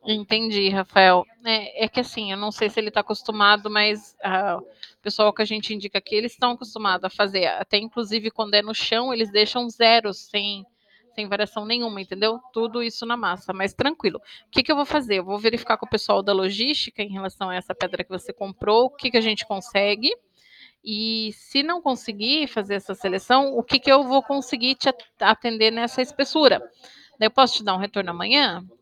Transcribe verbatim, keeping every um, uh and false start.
Entendi, Rafael. É, é que assim, eu não sei se ele está acostumado, mas ah, o pessoal que a gente indica aqui, eles estão acostumados a fazer. Até inclusive quando é no chão, eles deixam zeros, sem, sem variação nenhuma, entendeu? Tudo isso na massa, mas tranquilo. O que, que eu vou fazer? Eu vou verificar com o pessoal da logística em relação a essa pedra que você comprou, o que, que a gente consegue. E se não conseguir fazer essa seleção, o que, que eu vou conseguir te atender nessa espessura? Daí eu posso te dar um retorno amanhã?